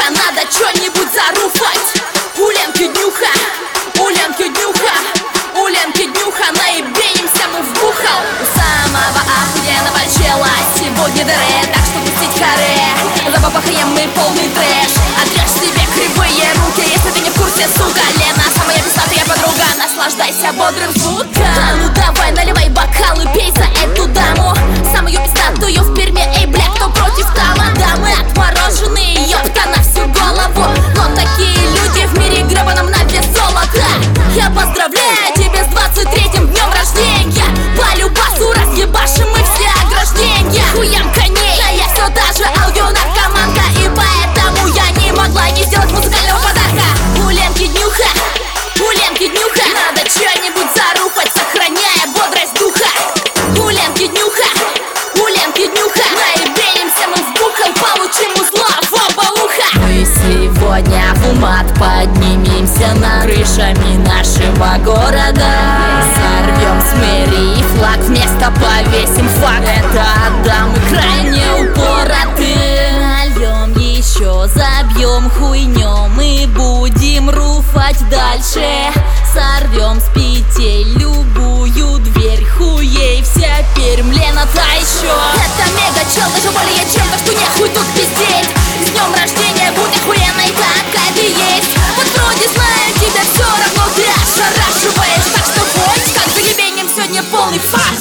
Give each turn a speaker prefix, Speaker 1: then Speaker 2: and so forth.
Speaker 1: надо что-нибудь заруфать. У Ленки днюха, у Ленки днюха, у Ленки днюха, наебенимся мы в бухал. У самого охуенного чела сегодня дыре, так что пустить харе. За бабахаем мы полный трэш. Отрежь себе кривые руки, если ты не в курсе, сука. Лена самая пиздатая подруга, наслаждайся бодрым звуком. А ну давай, наливай бокалы, пей за эту даму, самую пиздатую в Перми. Эй, бля, кто против тама? Да мы отмороженные, ёпта, на всю голову. Но такие люди в мире гребаном на вес золота. Я поздравляю тебя с 23-м днем рождения. По любасу разъебашим мы все ограждения. Хуям коней, а я все та же аудионаркоманка, и поэтому я не могла не сделать музыкального подарка. У Ленки днюха, у Ленки днюха, надо что-нибудь заруфать, сохраняя бодрость духа. У Ленки днюха, у Ленки днюха, наебенимся мы в бухал, получим узла в оба уха. Мы сегодня в умат поднимемся над крышами нашего города. Сорвем с мэрии флаг, вместо повесим факт. Это дамы крайне упоротые. Нальем еще, забьем хуйнем и будем руфать дальше. Сорвем с петель любую дверь, хуей вся Пермь, Лена та еще. Это мега чел, даже более чем, так что нехуй тут пиздеть. С днем рождения, будь охуенной, какая ты есть. Вот вроде знаю тебя, все равно ты ошарашиваешь. Так что вот, как заебением сегодня полный факт.